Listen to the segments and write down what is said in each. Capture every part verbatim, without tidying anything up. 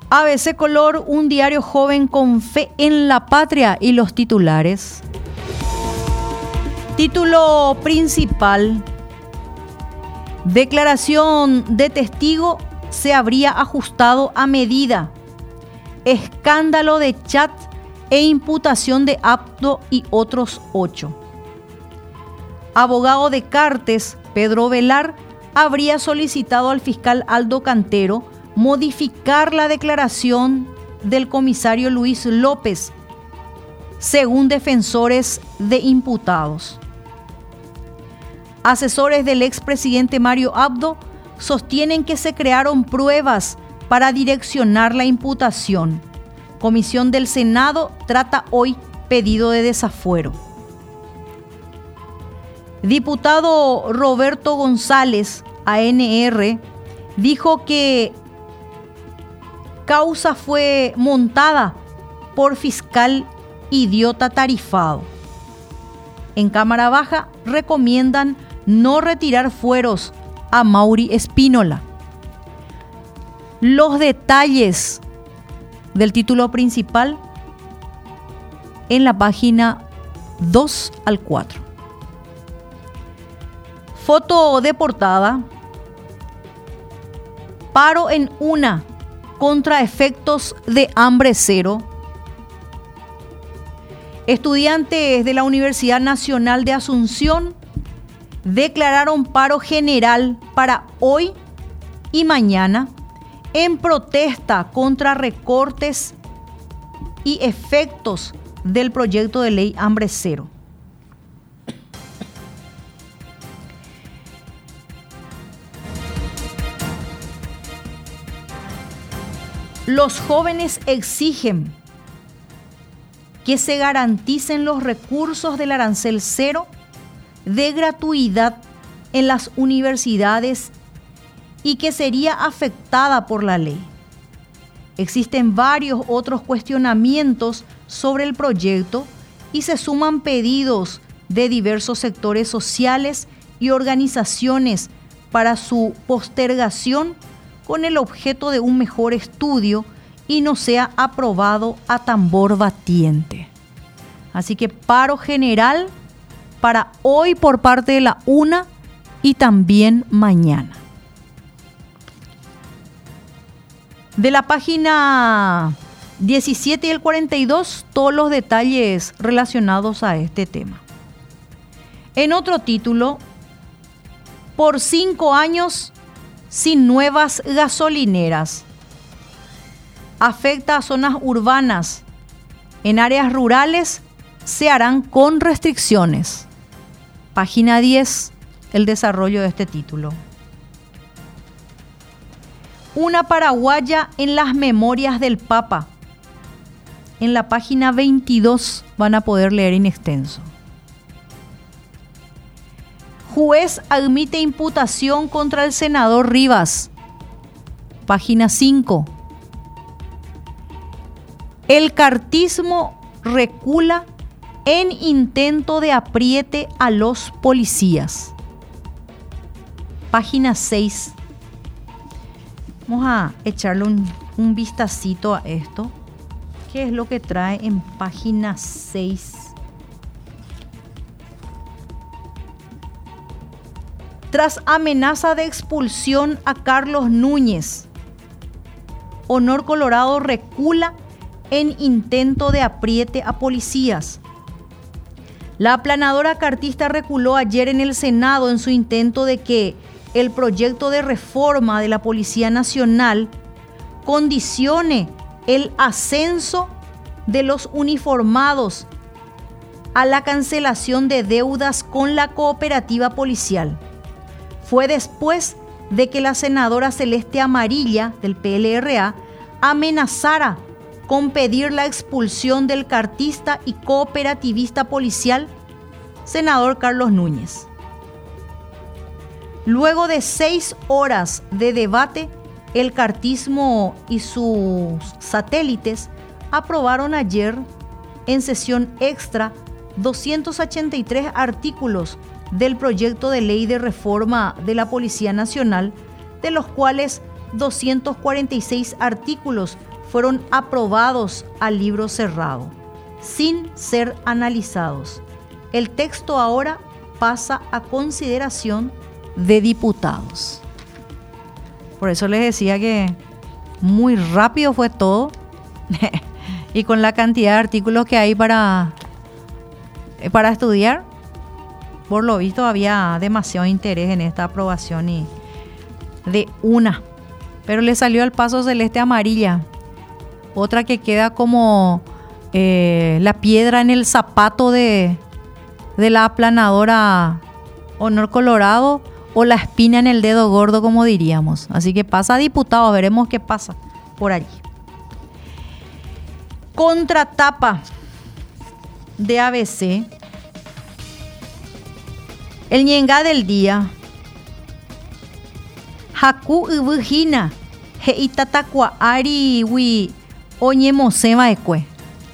A B C Color, un diario joven con fe en la patria, y los titulares. Título principal: declaración de testigo se habría ajustado a medida. Escándalo de chat e imputación de Abdo y otros ocho. Abogado de Cartes, Pedro Velar, habría solicitado al fiscal Aldo Cantero modificar la declaración del comisario Luis López, según defensores de imputados. Asesores del expresidente Mario Abdo sostienen que se crearon pruebas para direccionar la imputación. Comisión del Senado trata hoy pedido de desafuero. Diputado Roberto González, A N R, dijo que causa fue montada por fiscal idiota tarifado. En Cámara Baja recomiendan no retirar fueros a Mauri Espínola. Los detalles del título principal en la página dos al cuatro. Foto de portada: paro en una contra efectos de hambre cero. Estudiantes de la Universidad Nacional de Asunción declararon paro general para hoy y mañana en protesta contra recortes y efectos del proyecto de ley Hambre Cero. Los jóvenes exigen que se garanticen los recursos del arancel cero de gratuidad en las universidades y que sería afectada por la ley. Existen varios otros cuestionamientos sobre el proyecto y se suman pedidos de diversos sectores sociales y organizaciones para su postergación con el objeto de un mejor estudio y no sea aprobado a tambor batiente. Así que paro general para hoy por parte de la UNA y también mañana. De la página diecisiete y el cuarenta y dos, todos los detalles relacionados a este tema. En otro título: por cinco años sin nuevas gasolineras. Afecta a zonas urbanas. En áreas rurales se harán con restricciones. Página diez, el desarrollo de este título. Una paraguaya en las memorias del Papa. En la página veintidós van a poder leer en extenso. Juez admite imputación contra el senador Rivas. Página cinco. El cartismo recula en intento de apriete a los policías. Página seis. Vamos a echarle un, un vistacito a esto. ¿Qué es lo que trae en página seis? Tras amenaza de expulsión a Carlos Núñez, Honor Colorado recula en intento de apriete a policías. La aplanadora cartista reculó ayer en el Senado en su intento de que el proyecto de reforma de la Policía Nacional condicione el ascenso de los uniformados a la cancelación de deudas con la cooperativa policial. Fue después de que la senadora Celeste Amarilla del P L R A amenazara con pedir la expulsión del cartista y cooperativista policial, senador Carlos Núñez. Luego de seis horas de debate, el cartismo y sus satélites aprobaron ayer en sesión extra doscientos ochenta y tres artículos del proyecto de ley de reforma de la Policía Nacional, de los cuales doscientos cuarenta y seis artículos fueron aprobados al libro cerrado, sin ser analizados. El texto ahora pasa a consideración de diputados. Por eso les decía que muy rápido fue todo y con la cantidad de artículos que hay para, para estudiar, por lo visto había demasiado interés en esta aprobación y de una. Pero le salió al paso celeste amarilla, otra que queda como eh, la piedra en el zapato de, de la aplanadora Honor Colorado, o la espina en el dedo gordo, como diríamos. Así que pasa a diputado, veremos qué pasa por allí. Contratapa de A B C. El ñengá del día. Haku ubujina heitatakua ari wi oñemosema ekue.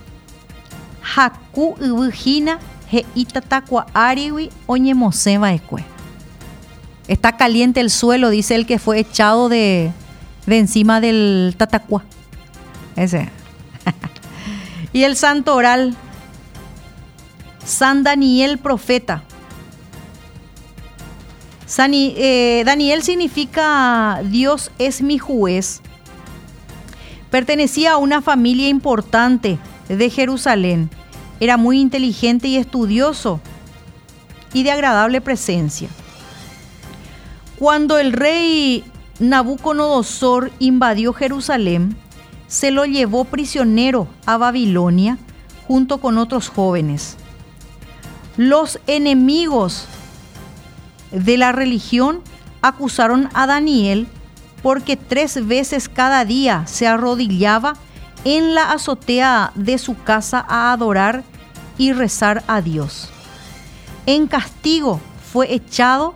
Haku ubujina heitatakua ari wi oñemosema ekue. Está caliente el suelo, dice el que fue echado de, de encima del tatacuá. Ese. Y el santoral. San Daniel profeta. San, eh, Daniel significa Dios es mi juez. Pertenecía a una familia importante de Jerusalén. Era muy inteligente y estudioso y de agradable presencia. Cuando el rey Nabucodonosor invadió Jerusalén, se lo llevó prisionero a Babilonia junto con otros jóvenes. Los enemigos de la religión acusaron a Daniel porque tres veces cada día se arrodillaba en la azotea de su casa a adorar y rezar a Dios. En castigo fue echado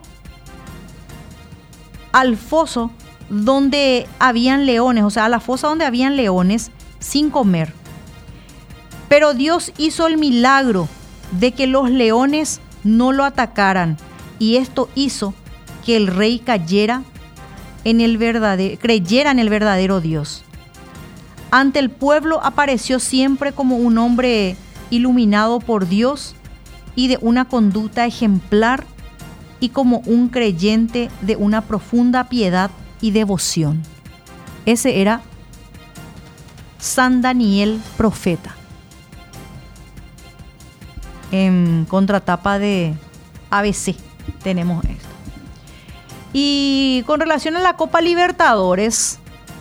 al foso donde habían leones, o sea, a la fosa donde habían leones, sin comer. Pero Dios hizo el milagro de que los leones no lo atacaran, y esto hizo que el rey cayera en el verdadero, creyera en el verdadero Dios. Ante el pueblo apareció siempre como un hombre iluminado por Dios y de una conducta ejemplar, y como un creyente de una profunda piedad y devoción. Ese era San Daniel profeta. En contratapa de A B C tenemos esto. Y con relación a la Copa Libertadores,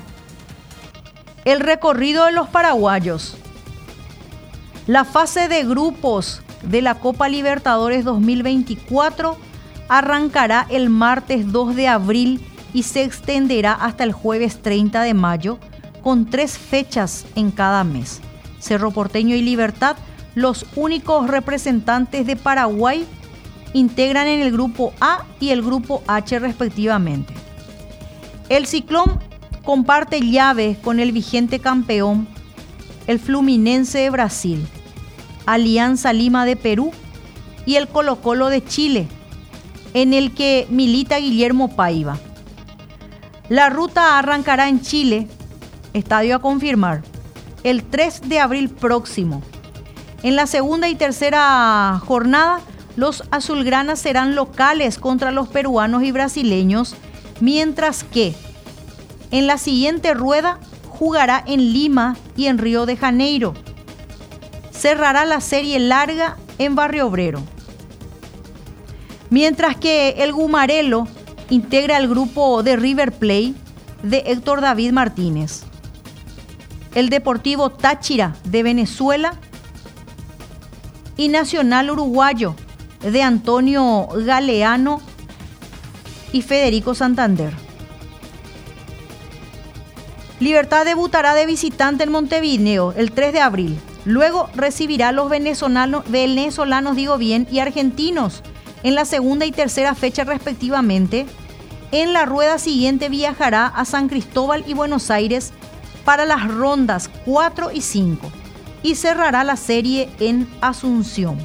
el recorrido de los paraguayos. La fase de grupos de la Copa Libertadores dos mil veinticuatro arrancará el martes dos de abril y se extenderá hasta el jueves treinta de mayo, con tres fechas en cada mes. Cerro Porteño y Libertad, los únicos representantes de Paraguay, integran en el grupo A y el grupo H respectivamente. El Ciclón comparte llave con el vigente campeón, el Fluminense de Brasil, Alianza Lima de Perú y el Colo-Colo de Chile, en el que milita Guillermo Paiva. La ruta arrancará en Chile, estadio a confirmar, el tres de abril próximo. En la segunda y tercera jornada, los azulgranas serán locales contra los peruanos y brasileños, mientras que en la siguiente rueda jugará en Lima y en Río de Janeiro. Cerrará la serie larga en Barrio Obrero. Mientras que el Gumarelo integra el grupo de River Plate de Héctor David Martínez. El Deportivo Táchira de Venezuela y Nacional Uruguayo de Antonio Galeano y Federico Santander. Libertad debutará de visitante en Montevideo el tres de abril. Luego recibirá a los venezolanos, venezolanos digo bien, y argentinos en la segunda y tercera fecha respectivamente. En la rueda siguiente viajará a San Cristóbal y Buenos Aires para las rondas cuatro y cinco y cerrará la serie en Asunción.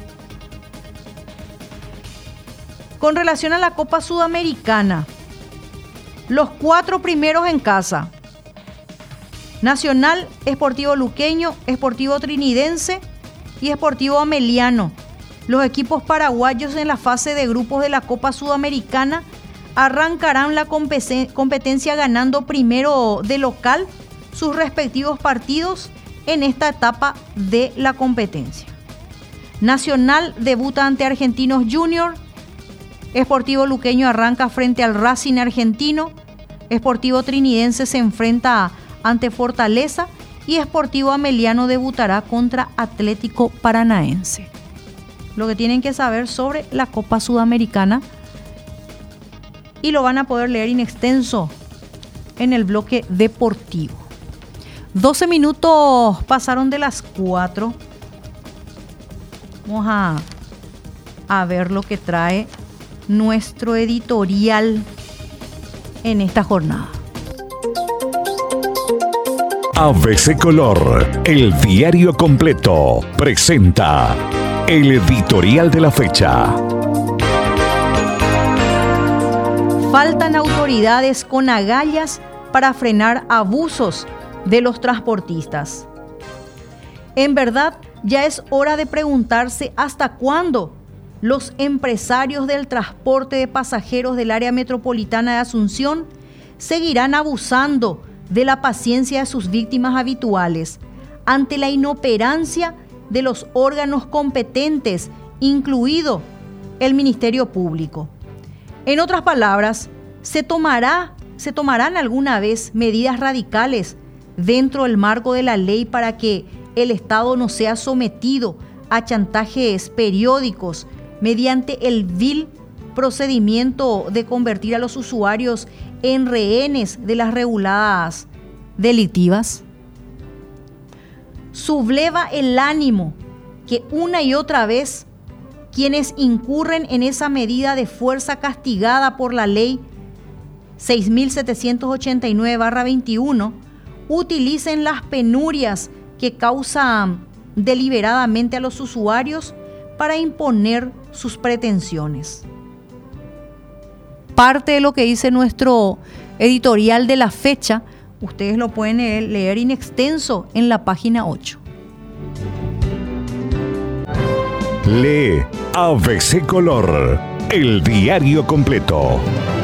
Con relación a la Copa Sudamericana, los cuatro primeros en casa Nacional, Sportivo Luqueño, Sportivo Trinidense y Sportivo Ameliano. Los equipos paraguayos en la fase de grupos de la Copa Sudamericana arrancarán la competencia ganando primero de local sus respectivos partidos en esta etapa de la competencia. Nacional debuta ante Argentinos Junior, Sportivo Luqueño arranca frente al Racing Argentino, Sportivo Trinidense se enfrenta ante Fortaleza y Sportivo Ameliano debutará contra Atlético Paranaense. Lo que tienen que saber sobre la Copa Sudamericana y lo van a poder leer in extenso en el bloque deportivo. doce minutos pasaron de las cuatro. Vamos a, a ver lo que trae nuestro editorial en esta jornada. A B C Color, el diario completo, presenta el editorial de la fecha. Faltan autoridades con agallas para frenar abusos de los transportistas. En verdad, ya es hora de preguntarse hasta cuándo los empresarios del transporte de pasajeros del área metropolitana de Asunción seguirán abusando de la paciencia de sus víctimas habituales ante la inoperancia de los órganos competentes, incluido el Ministerio Público. En otras palabras, ¿se tomará, se tomarán alguna vez medidas radicales dentro del marco de la ley para que el Estado no sea sometido a chantajes periódicos mediante el vil procedimiento de convertir a los usuarios en rehenes de las reguladas delictivas? Subleva el ánimo que una y otra vez quienes incurren en esa medida de fuerza castigada por la ley seis mil setecientos ochenta y nueve barra veintiuno utilicen las penurias que causan deliberadamente a los usuarios para imponer sus pretensiones. Parte de lo que dice nuestro editorial de la fecha, ustedes lo pueden leer in extenso en la página ocho. Lee A B C Color, el diario completo.